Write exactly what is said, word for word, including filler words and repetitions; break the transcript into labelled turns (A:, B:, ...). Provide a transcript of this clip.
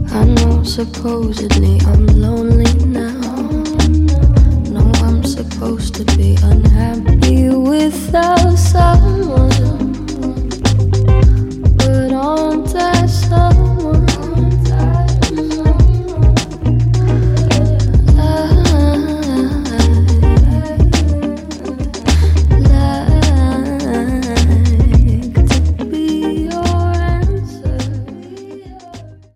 A: I know supposedly I'm lonely now. No, I'm supposed to be unhappy without someone.